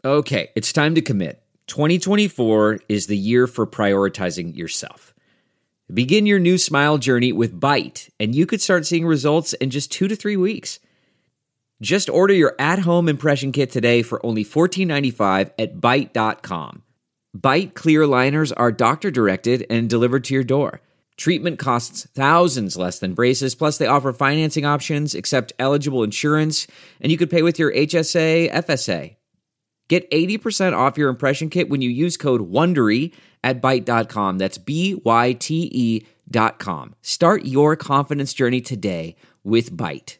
Okay, it's time to commit. 2024 is the year for prioritizing yourself. Begin your new smile journey with Byte, and you could start seeing results in just 2 to 3 weeks. Just order your at-home impression kit today for only $14.95 at Byte.com. Byte clear liners are doctor-directed and delivered to your door. Treatment costs thousands less than braces, plus they offer financing options, accept eligible insurance, and you could pay with your HSA, FSA. Get 80% off your impression kit when you use code WONDERY at Byte.com. That's BYTE.com. Start your confidence journey today with Byte.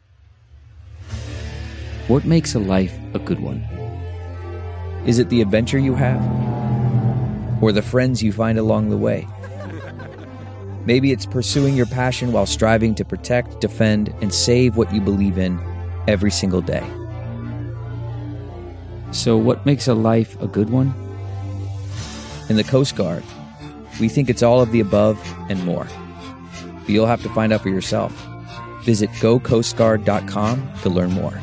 What makes a life a good one? Is it the adventure you have? Or the friends you find along the way? Maybe it's pursuing your passion while striving to protect, defend, and save what you believe in every single day. So what makes a life a good one? In the Coast Guard, we think it's all of the above and more. But you'll have to find out for yourself. Visit gocoastguard.com to learn more.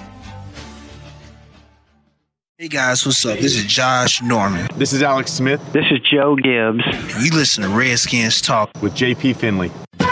Hey guys, what's up? This is Josh Norman. This is Alex Smith. This is Joe Gibbs. And you listen to Redskins Talk with JP Finley. So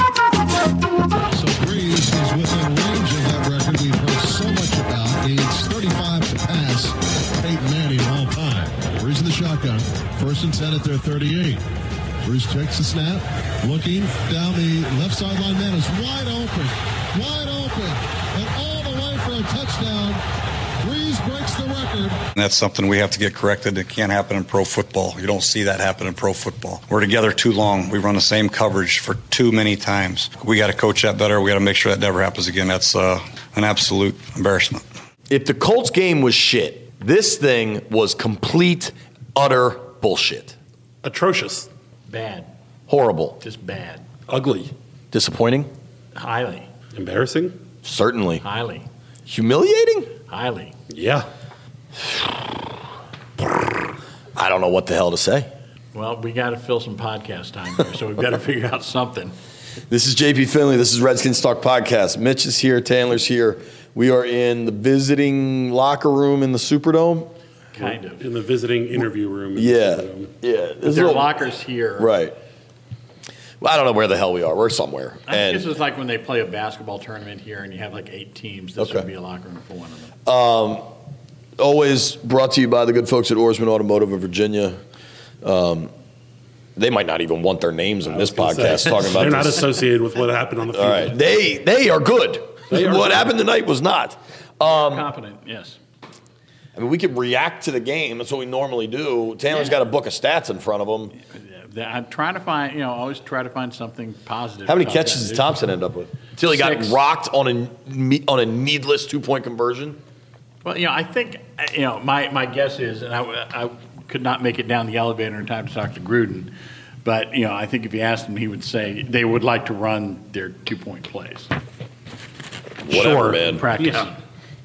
Breeze is within range of that record we've heard so much about. It's 35 to pass Peyton Manning all time. Breeze in the shotgun. First and 10 at their 38. Breeze takes the snap. Looking down the left sideline. Man is wide open. Wide open. And all the way for a touchdown. Breeze breaks the record. That's something we have to get corrected. It can't happen in pro football. You don't see that happen in pro football. We're together too long. We run the same coverage for too many times. We got to coach that better. We got to make sure that never happens again. That's an absolute embarrassment. If the Colts game was shit, this thing was complete, utter bullshit. Atrocious. Bad. Horrible. Just bad. Ugly. Disappointing? Highly. Embarrassing? Certainly. Highly. Humiliating? Highly. Yeah. I don't know what the hell to say. Well, we got to fill some podcast time here, so we've got to figure out something. This is JP Finley. This is Redskins Talk Podcast. Mitch is here. Taylor's here. We are in the visiting locker room in the Superdome. Kind of. In the visiting interview room. Yeah. Yeah. There are lockers here. Right. Well, I don't know where the hell we are. We're somewhere. I think this is like when they play a basketball tournament here and you have like 8 teams. This would be a locker room for one of them. Always brought to you by the good folks at Oarsman Automotive of Virginia. They might not even want their names in this podcast talking about they're this. Not associated with what happened on the field. All right. They are good. What happened tonight was not. Competent, yes. I mean, we can react to the game. That's what we normally do. Taylor's got a book of stats in front of him. I'm trying to find, always try to find something positive. How many catches did Thompson end up with? Until he 6. got rocked on a needless 2-point conversion? Well, I think, my guess is, and I could not make it down the elevator in time to talk to Gruden, but, I think if you asked him, he would say they would like to run their 2-point plays. Whatever, man. Practice. Yeah.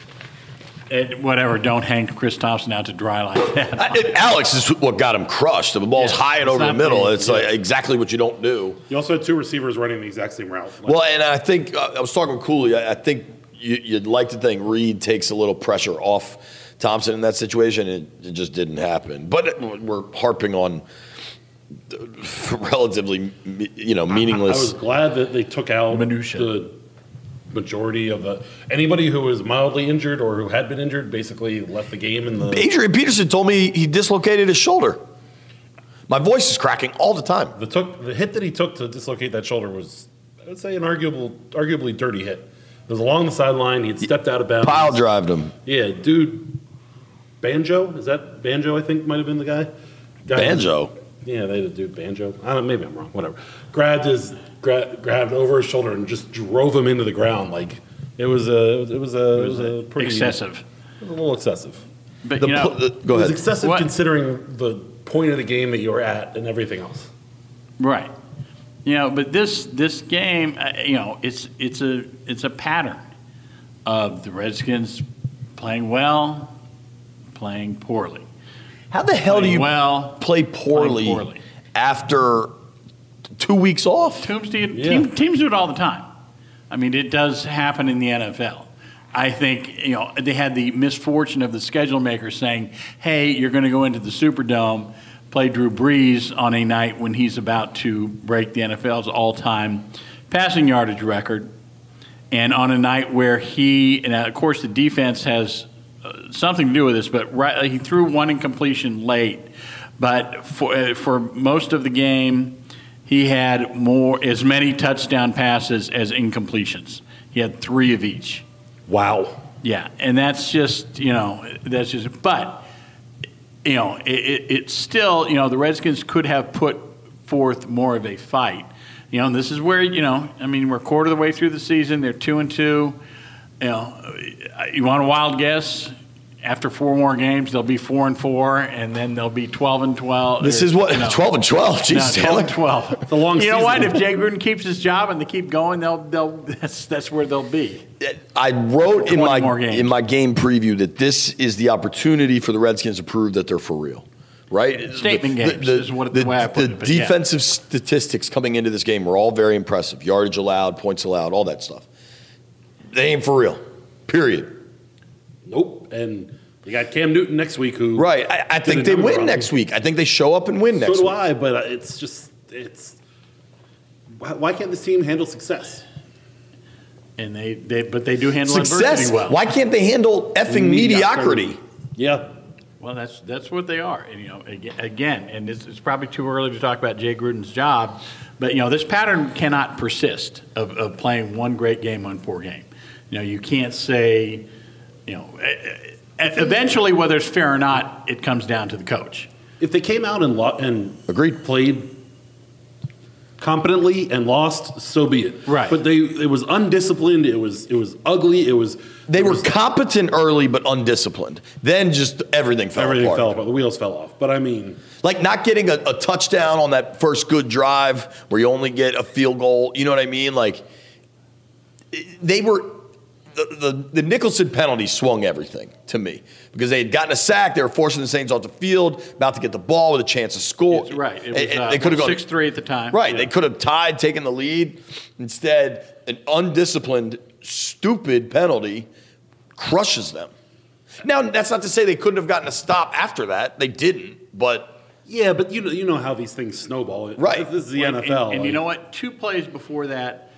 And whatever, don't hang Chris Thompson out to dry like that. Alex is what got him crushed. The ball's high and over the middle. It's like exactly what you don't do. You also had 2 receivers running the exact same route. Well, and I think, I was talking with Cooley, I think you'd like to think Reed takes a little pressure off Thompson in that situation. It just didn't happen. But we're harping on relatively, meaningless. I was glad that they took out the majority of anybody who was mildly injured or who had been injured basically left the game. Adrian Peterson told me he dislocated his shoulder. My voice is cracking all the time. The hit that he took to dislocate that shoulder was, I would say, an arguably dirty hit. It was along the sideline. He had stepped out of bounds. Pile drived him. Yeah, dude. Banjo? Is that Banjo, I think, might have been the guy? Banjo? Yeah, they had a dude, Banjo. Maybe I'm wrong. Whatever. Grabbed over his shoulder and just drove him into the ground. Like it was a pretty excessive. It was a little excessive. But go it was ahead. excessive considering the point of the game that you were at and everything else. Right. But this game, it's a pattern of the Redskins playing well, playing poorly. How the hell do you play poorly after 2 weeks off? Teams do it all the time. I mean, it does happen in the NFL. I think, they had the misfortune of the schedule maker saying, hey, you're going to go into the Superdome, play Drew Brees on a night when he's about to break the NFL's all-time passing yardage record, and on a night where and of course the defense has something to do with this, but he threw one incompletion late, but for most of the game, he had as many touchdown passes as incompletions. He had 3 of each. Wow. Yeah, and but it's still, the Redskins could have put forth more of a fight. And this is where, we're a quarter of the way through the season. They're 2-2. You want a wild guess? After 4 more games, they'll be 4-4, and then they'll be 12-12. This is what 12-12. Jeez, 12-12. It's a long season. You know what? If Jay Gruden keeps his job and they keep going, that's where they'll be. I wrote in my game preview that this is the opportunity for the Redskins to prove that they're for real. Right? Statement games is the way I put it. The defensive statistics coming into this game were all very impressive. Yardage allowed, points allowed, all that stuff. They ain't for real. Period. Nope. And you got Cam Newton next week who... Right. I think they win next week. I think they show up and win next week. So do I, but it's... Why can't this team handle success? And they do handle success. Adversity well. Why can't they handle effing mediocrity? Yeah. Well, that's what they are. And, again, and it's probably too early to talk about Jay Gruden's job, but, this pattern cannot persist of playing one great game on 4 game. You can't say... eventually, whether it's fair or not, it comes down to the coach. If they came out and agreed, played competently and lost, so be it. Right. But it was undisciplined. It was ugly. They were competent early, but undisciplined. Then just everything fell apart. Everything fell apart. The wheels fell off. But I mean, like not getting a touchdown on that first good drive where you only get a field goal. You know what I mean? Like they were. The Nicholson penalty swung everything to me because they had gotten a sack. They were forcing the Saints off the field, about to get the ball with a chance to score. It's right. It was, they could have gone 6-3 at the time. Right. Yeah. They could have tied, taken the lead. Instead, an undisciplined, stupid penalty crushes them. Now, that's not to say they couldn't have gotten a stop after that. They didn't, but... Yeah, but you know how these things snowball. Right. This is the NFL. And you know what? 2 plays before that...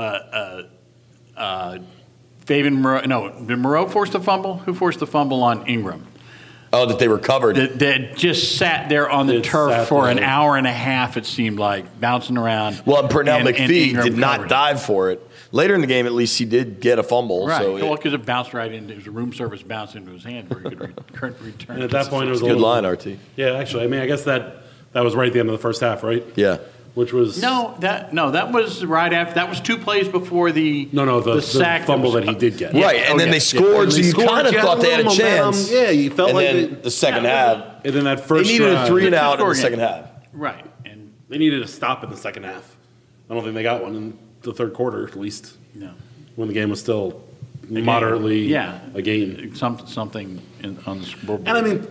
Fabian Moreau, did Moreau force the fumble? Who forced the fumble on Ingram? Oh, that they recovered. That just sat there on the turf for an hour and a half, it seemed like, bouncing around. Well, and Pernell McPhee did not covered. dive for it. Later in the game, at least, he did get a fumble. Right. So Because it bounced right into his room service, bounced into his hand where he could return. And at that point, it was a good line, RT. Yeah, actually. I mean, I guess that was right at the end of the first half, right? Yeah. Which was that was right after. That was 2 plays before the the sack fumble that he did get. Right, and then they scored, so you kind of thought they had a chance. Yeah, you felt and like then the second half, and then that first they needed a 3 and out in the game. second half. Right, and they needed a stop in the second half. I don't think they got one in the third quarter, at least. No, when the game was still moderately a game. Something on the scoreboard. And I mean,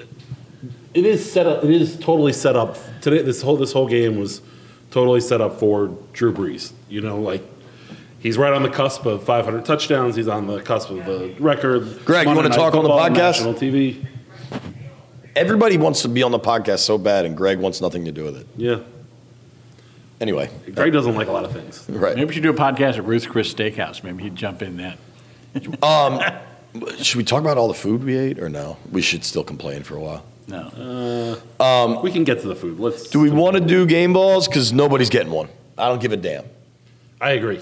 it is set up. It is totally set up today. This whole game was totally set up for Drew Brees. He's right on the cusp of 500 touchdowns. He's on the cusp of the record. Greg, you want to talk on the podcast? National TV. Everybody wants to be on the podcast so bad, and Greg wants nothing to do with it. Yeah. Anyway. Greg doesn't like a lot of things. Right. Maybe we should do a podcast at Ruth's Chris Steakhouse. Maybe he'd jump in that. Should we talk about all the food we ate, or no? We should still complain for a while. No. We can get to the food. Do we want to do game balls? Because nobody's getting one. I don't give a damn. I agree.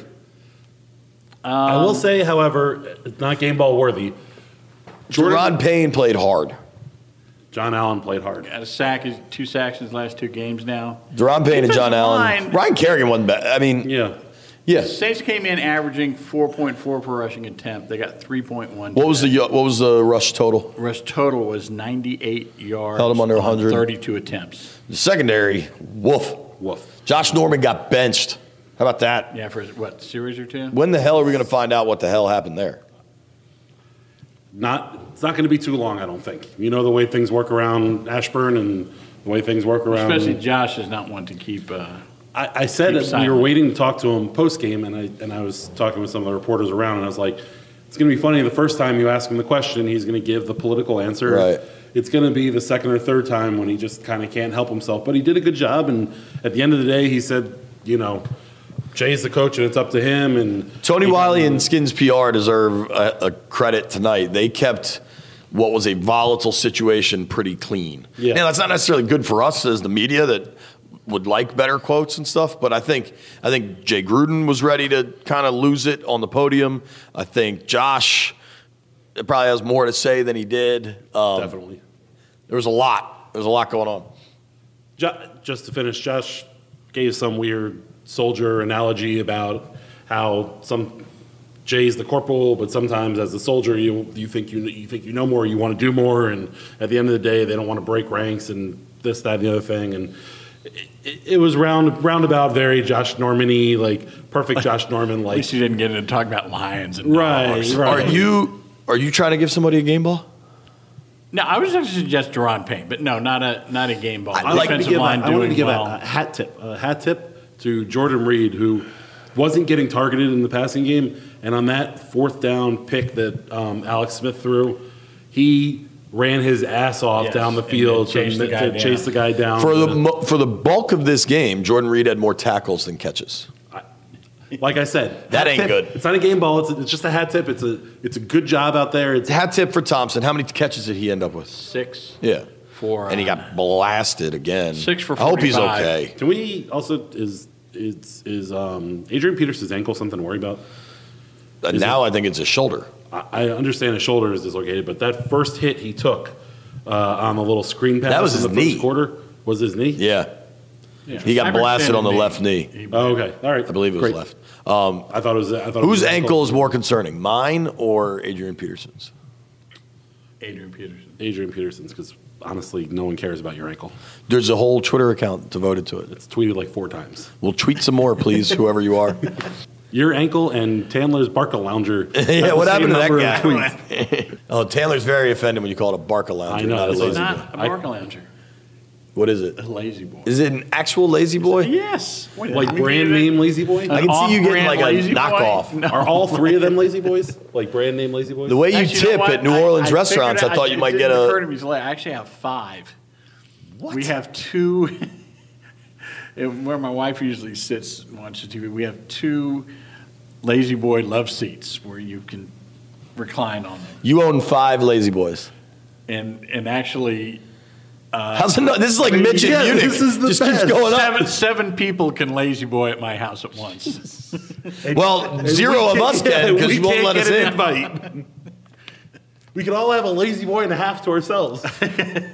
I will say, however, it's not game ball worthy. Jerron Payne played hard. John Allen played hard. Got 2 sacks in his last 2 games now. Jerron Payne and John Allen. Line, Ryan Kerrigan wasn't bad. I mean, yeah. Saints came in averaging 4.4 per rushing attempt. They got 3.1. What was the rush total? Rush total was 98 yards. Held them under 100. 32 attempts. The secondary, woof. Josh Norman got benched. How about that? Yeah, for what, series or 2? When the hell are we going to find out what the hell happened there? It's not going to be too long, I don't think. You know the way things work around Ashburn and the way things work around. Especially Josh is not one to keep. I said we were waiting to talk to him post game, and I was talking with some of the reporters around, and I was like, It's going to be funny. The first time you ask him the question, he's going to give the political answer. Right. It's going to be the second or third time when he just kind of can't help himself. But he did a good job, and at the end of the day, he said, Jay's the coach, and it's up to him. And Tony Wiley and Skins PR deserve a credit tonight. They kept what was a volatile situation pretty clean. Yeah. Now, that's not necessarily good for us as the media that would like better quotes and stuff, but I think Jay Gruden was ready to kind of lose it on the podium. I think Josh probably has more to say than he did. Definitely. There was a lot. There's a lot going on. Just to finish, Josh gave some weird soldier analogy about how Jay's the corporal, but sometimes as a soldier, you think you know more, you want to do more, and at the end of the day, they don't want to break ranks and this, that, and the other thing. And it was roundabout, very Josh Norman-y, like perfect Josh Norman. Like, at least you didn't get into talking about lions and dogs. Right. Are you trying to give somebody a game ball? No, I was going to suggest Deron Payne, but no, not a game ball. I wanted to give well. a hat tip to Jordan Reed, who wasn't getting targeted in the passing game, and on that fourth down pick that Alex Smith threw, he ran his ass off down the field to chase the guy down. For the bulk of this game, Jordan Reed had more tackles than catches. Like I said, that ain't good. It's not a game ball. It's just a hat tip. It's a good job out there. It's hat tip for Thompson. How many catches did he end up with? 6. Yeah. And he got blasted again. 6 for 45. I hope he's okay. Can we also is Adrian Peterson's ankle something to worry about? I think it's his shoulder. I understand his shoulder is dislocated, but that first hit he took on the little screen pass that was in his the knee. first quarter was his knee. Yeah. He got blasted on the left knee. Oh, okay, all right. I believe it was left. I thought it was. Whose ankle is more concerning, mine or Adrian Peterson's? Adrian Peterson. Adrian Peterson's, because honestly, no one cares about your ankle. There's a whole Twitter account devoted to it. It's tweeted like 4 times. Well, tweet some more, please, whoever you are. Your ankle and Tandler's Barca Lounger. Yeah, what happened to that guy? Tandler's very offended when you call it a Barca Lounger. I know. Not a It's lazy not boy. a Barca Lounger. What is it? A lazy boy. Is it an actual lazy boy? Yes. Like brand name Lazy Boy? I can see you getting like a Lazy Boy? knockoff. No. Are all 3 of them Lazy Boys? Like brand name Lazy Boys? The way you Actually, tip what? at New Orleans I restaurants, figured I thought you might get It didn't a. occur to me till later. I actually have 5. What? We have 2. Where my wife usually sits and watches TV, we have 2 Lazy Boy love seats where you can recline on them. You own 5 lazy boys. And actually, How's it? This is like Mitch and Munich. This is the just best. keeps going up. 7 people can lazy boy at my house at once. Well, 0 of us can because you won't let us in. Invite. We can all have a Lazy Boy and a half to ourselves. Something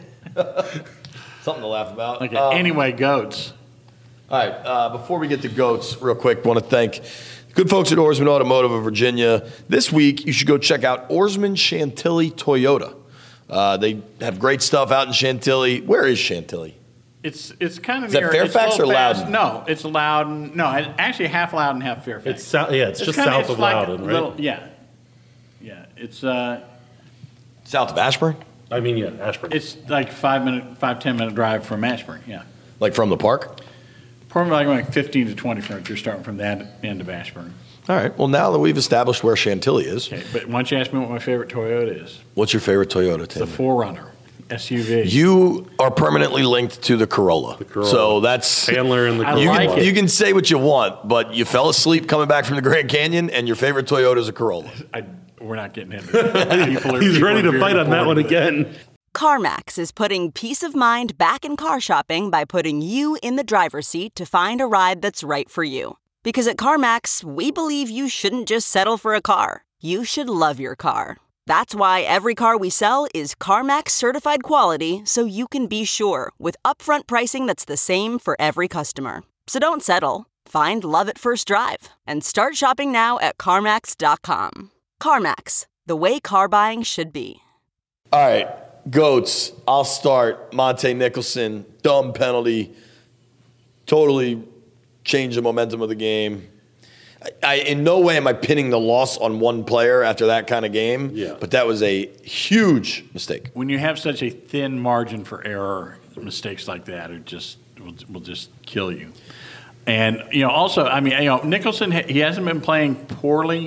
to laugh about. Okay. Anyway, goats. All right. Before we get to goats, real quick, want to thank good folks at Oarsman Automotive of Virginia. This week, you should go check out Oarsman Chantilly Toyota. They have great stuff out in Chantilly. Where is Chantilly? It's kind of Is that near. Fairfax it's or past, Loudon? No, it's Loudon. No, actually half Loudon, half Fairfax. It's just kinda- south of like Loudon, right? Yeah. It's South of Ashburn? I mean, yeah, Ashburn. it's like 10 minute drive from Ashburn. Yeah, Like from the park? probably like 15 to 20 from if you're starting from that end of Ashburn. All right. Well, now that we've established where Chantilly is, Okay, but why don't you ask me what my favorite Toyota is? what's your favorite Toyota, The Tim? 4Runner SUV. You are permanently linked to the Corolla. Corolla. So that's Handler and the I you like can, it. you can say what you want, but you fell asleep coming back from the Grand Canyon, and your favorite Toyota is a Corolla. We're not getting into it. He's ready to very fight on that one bored with it. again. CarMax is putting peace of mind back in car shopping by putting you in the driver's seat to find a ride that's right for you. Because at CarMax, we believe you shouldn't just settle for a car. You should love your car. That's why every car we sell is CarMax certified quality, so you can be sure with upfront pricing that's the same for every customer. So don't settle. Find love at first drive and start shopping now at CarMax.com. CarMax, the way car buying should be. All right, goats. I'll start. Monte Nicholson, dumb penalty, totally changed the momentum of the game. I in no way am I pinning the loss on one player after that kind of game. Yeah. But that was a huge mistake. When you have such a thin margin for error, mistakes like that are just will just kill you. And also, I mean, Nicholson, he hasn't been playing poorly,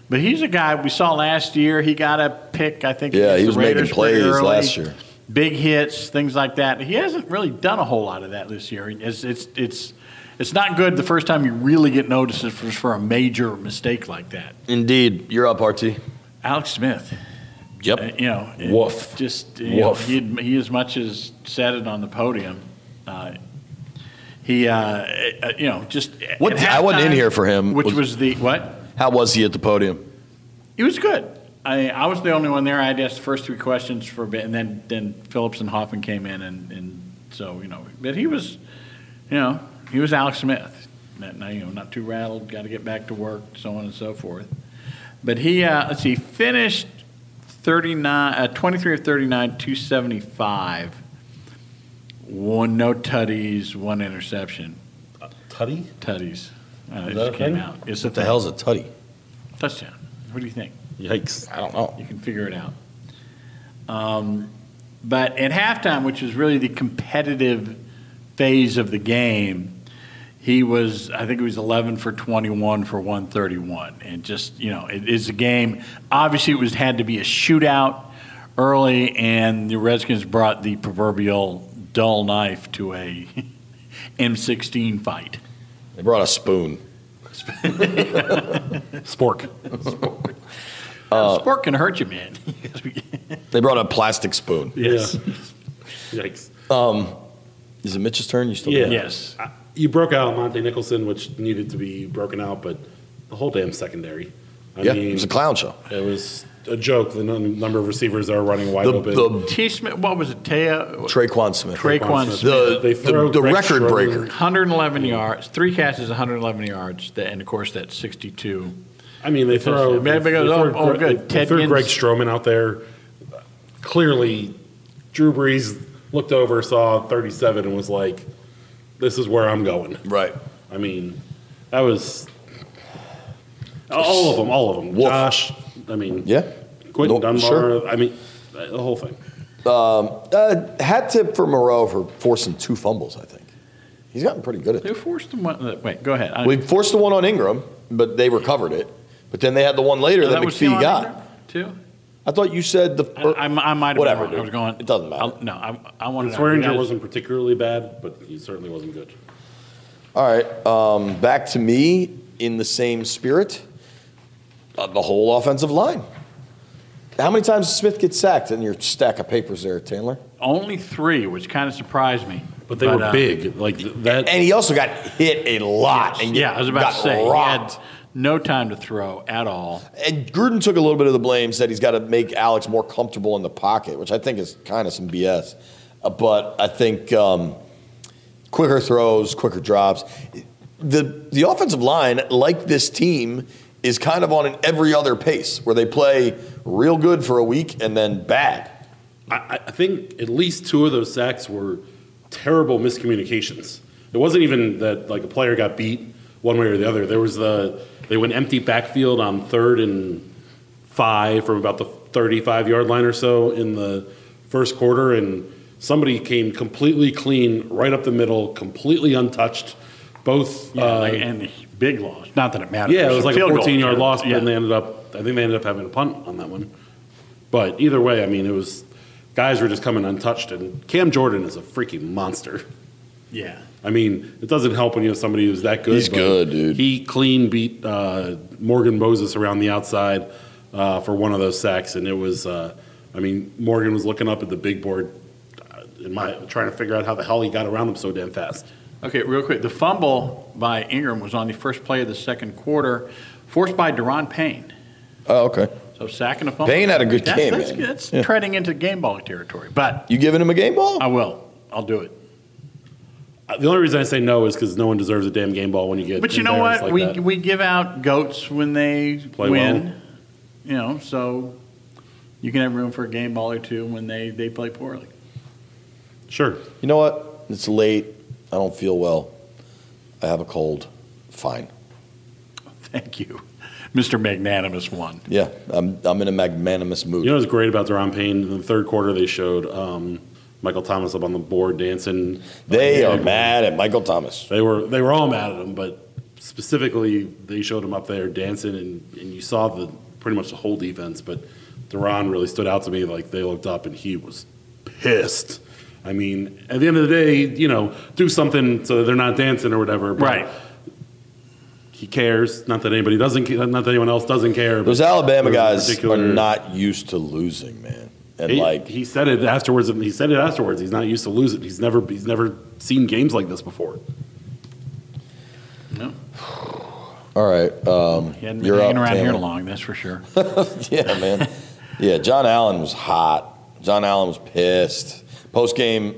But he's a guy we saw last year. He got a pick, I think. Yeah, he against was the Raiders making plays pretty early. last year. Big hits, things like that. He hasn't really done a whole lot of that this year. It's not good the first time you really get noticed for a major mistake like that. Indeed. You're up, RT. Alex Smith. Yep. Woof. Just Woof. He as much as said it on the podium. Just What at I wasn't in halftime, here for him. which was the what? How was he at the podium? He was good. I was the only one there. I had asked the first 3 questions for a bit, and then Phillips and Hoffman came in, and so but he was, he was Alex Smith. Not too rattled. Got to get back to work, so on and so forth. But he finished 23 of 39, 275. No tutties, 1 interception. Tutty? Tutties. It that just a came thing? out. It's What the hell's a tutty? touchdown. What do you think? Yikes. I don't know. You can figure it out. But at halftime, which was really the competitive phase of the game, I think it was 11 for 21 for 131. And just, it is a game. Obviously, it had to be a shootout early, and the Redskins brought the proverbial dull knife to a M16 fight. They brought a spoon. Spork. Sport can hurt you, man. They brought a plastic spoon. Yes. Yeah. Yikes. Is it Mitch's turn? You still Yeah. got it? Yes. You broke out Monte Nicholson, which needed to be broken out, but the whole damn secondary. I Yeah, mean, it was a clown show. It was a joke, the number of receivers that are running wide open. The T. Smith, what was it? Traquan Smith. Traquan Smith. The record breaker. 111 yards, 3 catches, 111 yards, and of course that 62. I mean, they throw. Good. They threw Greg Stroman out there. Clearly, Drew Brees looked over, saw 37, and was like, "This is where I'm going." Right. I mean, that was all of them. Wolf. Josh. I mean, Yeah. Quentin No, Dunbar. sure. I mean, the whole thing. Hat tip for Moreau for forcing 2 fumbles, I think. He's gotten pretty good at They that. forced them. Wait, go ahead. We forced the one on Ingram, but they recovered it. But then they had the one later that was still McPhee on got. Ingram, too. I thought you said I might have whatever, been wrong. I was dude. going. It doesn't matter. I wanted. Swearinger wasn't particularly bad, but he certainly wasn't good. All right, back to me in the same spirit. The whole offensive line. How many times does Smith get sacked in your stack of papers there, Taylor? Only 3, which kind of surprised me. But they were big, like that. And he also got hit a lot. Yes. And Yeah, I was about got to say rocked. he had no time to throw at all. And Gruden took a little bit of the blame, said he's got to make Alex more comfortable in the pocket, which I think is kind of some BS. But I think quicker throws, quicker drops. The offensive line, like this team, is kind of on an every other pace where they play real good for a week and then bad. I think at least 2 of those sacks were terrible miscommunications. It wasn't even that like a player got beat one way or the other. There was they went empty backfield on 3rd and 5 from about the 35-yard line or so in the first quarter, and somebody came completely clean right up the middle, completely untouched. Both And the big loss. Not that it matters. yeah, it was like a field goal. 14-yard loss, but Yeah. then I think they ended up having a punt on that one. But either way, I mean, it was guys were just coming untouched, and Cam Jordan is a freaking monster. Yeah. I mean, it doesn't help when you have somebody who's that good. He's but good, dude. He clean beat Morgan Moses around the outside for one of those sacks, and it was. Morgan was looking up at the big board, trying to figure out how the hell he got around him so damn fast. Okay, real quick. The fumble by Ingram was on the first play of the second quarter, forced by Deron Payne. Oh, okay. So sack and a fumble. Payne had a good game, man. That's Yeah. treading into game ball territory. But You giving him a game ball? I will. I'll do it. The only reason I say no is because no one deserves a damn game ball when you get. But you know embarrassed what? like that. We give out goats when they Play win. well. So you can have room for a game ball or 2 when they play poorly. Sure. You know what? It's late. I don't feel well. I have a cold. Fine. Thank you, Mr. Magnanimous One. Yeah, I'm in a magnanimous mood. You know what's great about Deron Payne? In the third quarter, they showed Michael Thomas up on the board dancing. They are mad at Michael Thomas. They were all mad at him, but specifically they showed him up there dancing, and you saw pretty much the whole defense, but Duran really stood out to me. Like, they looked up and he was pissed. I mean, at the end of the day, do something so that they're not dancing or whatever. But Right. He cares. Not that anyone else doesn't care. Those Alabama guys particular- are not used to losing, man. And he said it afterwards. He's not used to losing. He's never seen games like this before. No. all right, He hadn't been you're hanging up, around here Taylor. long, that's for sure. Yeah, man. Yeah, John Allen was hot. John Allen was pissed. Post game,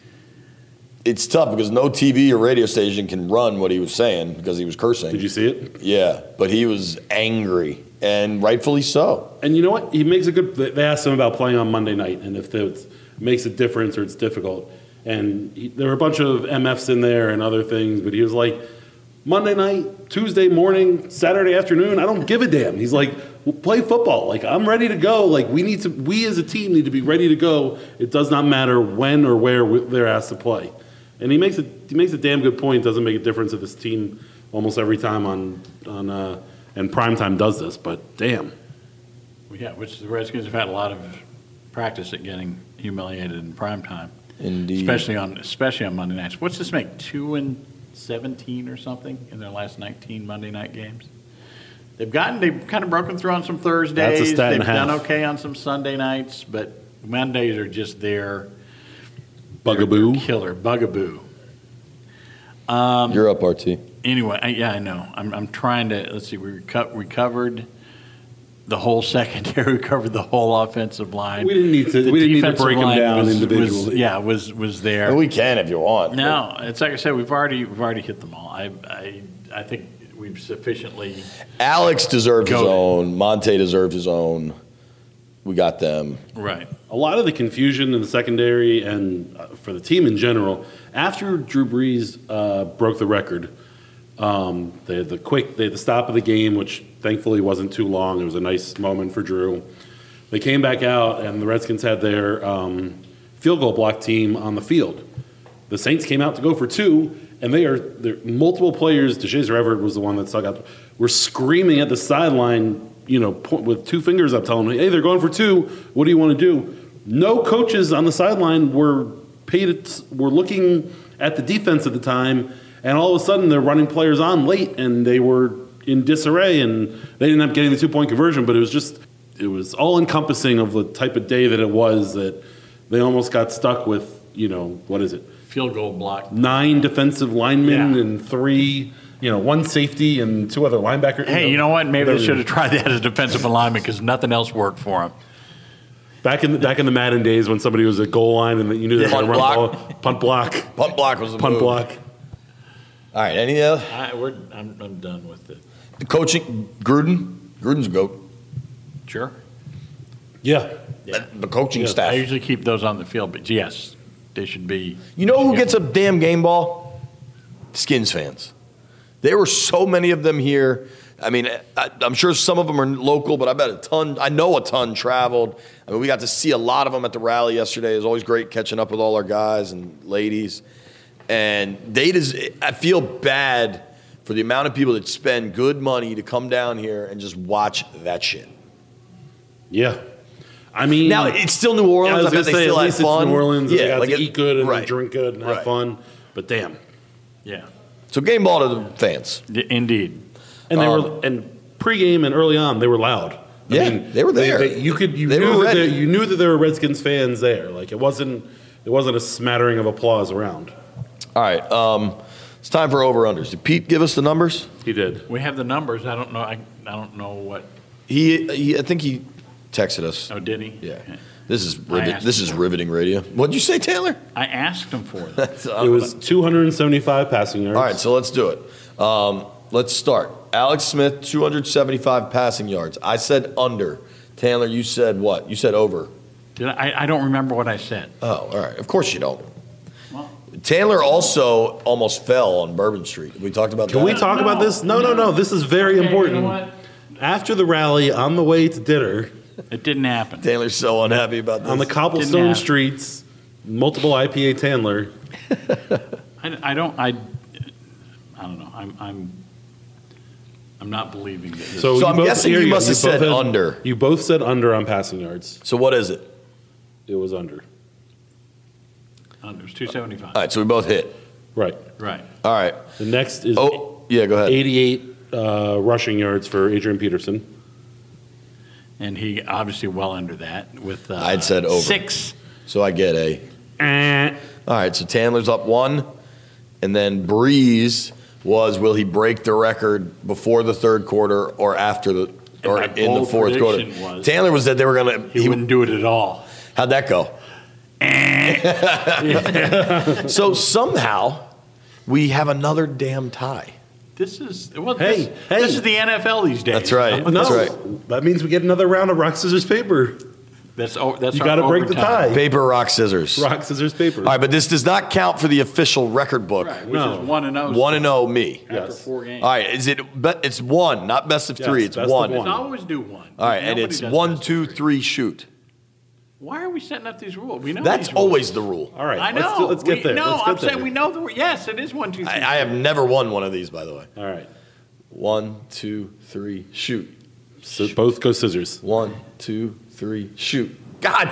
it's tough because no TV or radio station can run what he was saying because he was cursing. Did you see it? Yeah, but he was angry, and rightfully so. And you know what? He makes a good. They asked him about playing on Monday night and if it makes a difference or it's difficult. And there were a bunch of MFs in there and other things, but he was like, Monday night, Tuesday morning, Saturday afternoon, I don't give a damn. He's like, well, play football. Like, I'm ready to go. Like, we as a team need to be ready to go. It does not matter when or where they're asked to play. And he makes a damn good point. It doesn't make a difference if this team almost every time and primetime does this, but damn. Yeah, which the Redskins have had a lot of practice at getting humiliated in primetime. Indeed. Especially on Monday nights. What's this make, 2-17 or something in their last 19 Monday night games? They've kind of broken through on some Thursdays. That's a stat and They've a half. done okay on some Sunday nights, but Mondays are just their Bugaboo. killer. Bugaboo. You're up, RT. Anyway, I know. I'm trying to, let's see, we covered the whole secondary, we covered the whole offensive line. We didn't need to defensive break them line down individually. Was there. And we can if you want. No, it's like I said, we've already hit them all. I think we've sufficiently. Alex deserved his Goated. own. Monte deserved his own. We got them. Right. A lot of the confusion in the secondary and for the team in general, after Drew Brees broke the record, they had the stop of the game, which thankfully wasn't too long. It was a nice moment for Drew. They came back out, and the Redskins had their field goal block team on the field. The Saints came out to go for two, and they're multiple players. DeJazer Everett was the one that stuck out. Were screaming at the sideline, with two fingers up, telling me, "Hey, they're going for two. What do you want to do?" No coaches on the sideline were looking at the defense at the time, and all of a sudden they're running players on late, and they were in disarray, and they didn't end up getting the 2-point conversion. But it was all encompassing of the type of day that it was, that they almost got stuck with, what is it? Field goal block. 9 defensive linemen Yeah. and 3, one safety and 2 other linebackers. Hey, you know what? Maybe they should have tried that as a defensive alignment because nothing else worked for them. Back in the Madden days when somebody was at goal line and you knew they were going to run the ball, punt block. Punt block was the Punt move. block. All right, any other? I'm done with it. The coaching, Gruden's a goat. Sure. Yeah. The coaching I staff. usually keep those on the field, but yes, they should be. You know who gets a damn game ball? Skins fans. There were so many of them here. I mean, I'm sure some of them are local, but I know a ton traveled. I mean, we got to see a lot of them at the rally yesterday. It was always great catching up with all our guys and ladies. And I feel bad for the amount of people that spend good money to come down here and just watch that shit. Yeah. I mean, Now, it's still New Orleans. I was I bet going they to say, still at had least it's fun. New Orleans. And they got like to eat good and right. drink good and have Right. fun. But damn. Yeah. So game ball to the fans. Indeed. And they were, and pregame and early on, they were loud. Yeah, they were there. You They were ready. knew that there were Redskins fans there. Like, it wasn't a smattering of applause around. All right, it's time for over-unders. Did Pete give us the numbers? He did. We have the numbers. I don't know. I don't know what. I think he texted us. Oh, did he? Yeah. Okay. This is asked this him is for it. riveting radio. What'd you say, Taylor? I asked him for them. It was 275 passing yards. All right, so let's do it. Let's start. Alex Smith, 275 passing yards. I said under. Taylor, you said what? You said over. Did I don't remember what I said. Oh, all right. Of course you don't. Well, Taylor also almost fell on Bourbon Street. We talked about that. Can we talk about this? No. This is very Okay, important. you know what? After the rally, on the way to dinner, It didn't happen. Taylor's so unhappy about this. on the Didn't cobblestone happen. streets, multiple IPA Tandler. I don't know. I'm not believing this. So I'm guessing you must have said both under. You both said under on passing yards. So what is it? It was under. Under. It's 275. All right, so we both hit. Right. Right. All right. The next is go ahead. 88 rushing yards for Adrian Peterson. And he obviously well under that with I'd said over. 6. So I get a. All right, so Tandler's up 1, and then Breeze was, will he break the record before the third quarter or after the or in the fourth quarter? Tandler was that they were going to. He wouldn't do it at all. How'd that go? So somehow we have another damn tie. This is this is the NFL these days. That's right. That's right. That means we get another round of rock, scissors, paper. That's you got to break the tie. Paper, rock, scissors. Rock, scissors, paper. All right, but this does not count for the official record book. Right, which is 1-0. 1-0 me. After 4 games. All right, it's 1, not best of 3. It's 1. Let's always do 1. All right, and it's 1, 2, 3, shoot. Why are we setting up these rules? We know that's these rules. always the rule. All right, I know. Let's get there. No, let's I'm get there. saying we know the. Yes, it is 1, 2, 3. I have never won one of these, by the way. All right. 1, 2, 3, shoot. So both go scissors. 1, 2, 3, shoot. God.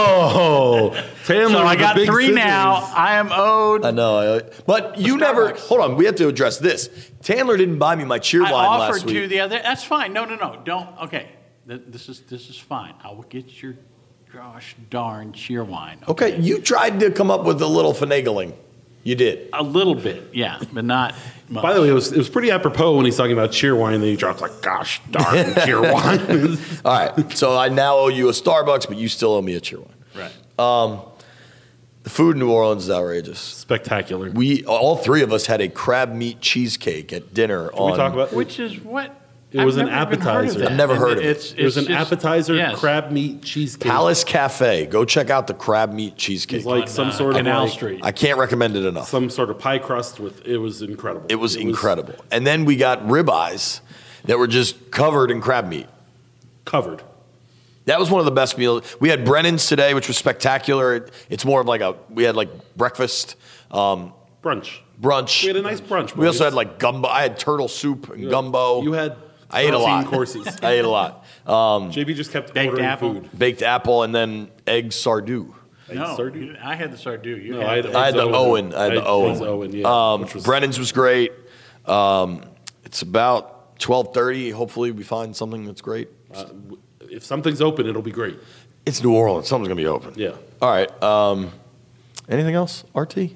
Oh, Taylor. So I got 3 now. I am owed. I know. But you never. Hold on. We have to address this. Tandler didn't buy me my cheer line last week. I offered to the other. That's fine. No. Don't. Okay. This is fine. I will get your gosh darn cheer wine. Okay. You tried to come up with a little finagling. You did. A little bit, yeah, but not much. By the way, it was pretty apropos when he's talking about cheer wine, and then he drops like, gosh darn cheer wine. All right. So I now owe you a Starbucks, but you still owe me a cheer wine. Right. The food in New Orleans is outrageous. Spectacular. All 3 of us had a crab meat cheesecake at dinner. Can we talk about which is what? It was an appetizer. I've never heard of it. It was an appetizer, yes. crab meat cheesecake. Palace Cafe. Go check out the crab meat cheesecake. It was like some sort of Canal like, Street. I can't recommend it enough. Some sort of pie crust with. It was incredible. It was incredible. And then we got ribeyes that were just covered in crab meat. Covered. That was one of the best meals. We had Brennan's today, which was spectacular. It's more of like we had like breakfast. Brunch. We had a nice brunch. We also had like gumbo. I had turtle soup and gumbo. You had. I ate a lot. Courses. I ate a lot. JB just kept ordering apple. food. Baked apple and then egg sardou. No, Sardou? I had the Sardou. You No, had I had the Owen. Owen, yeah. Which was, Brennan's was great. It's about 12:30. Hopefully we find something that's great. if something's open, it'll be great. It's New Orleans. Something's going to be open. Yeah. All right. Anything else, RT?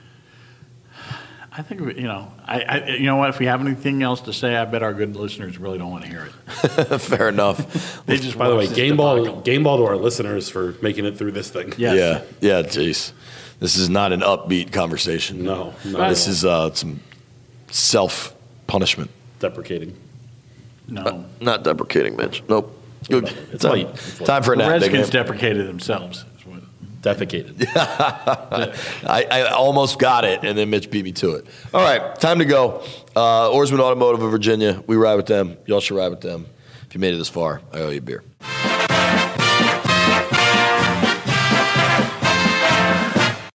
I think, you know what? If we have anything else to say, I bet our good listeners really don't want to hear it. Fair enough. They just By the way, watch this game debacle. ball to our listeners for making it through this thing. Yes. Yeah. Jeez, this is not an upbeat conversation. No. This is some self-punishment. Deprecating. No. Not deprecating, Mitch. Nope. Good. It's light. Time for a The nap. Redskins Big man. deprecated themselves. Is what- Defecated. I almost got it, and then Mitch beat me to it. All right, time to go. Oarsman Automotive of Virginia. We ride with them. Y'all should ride with them. If you made it this far, I owe you a beer.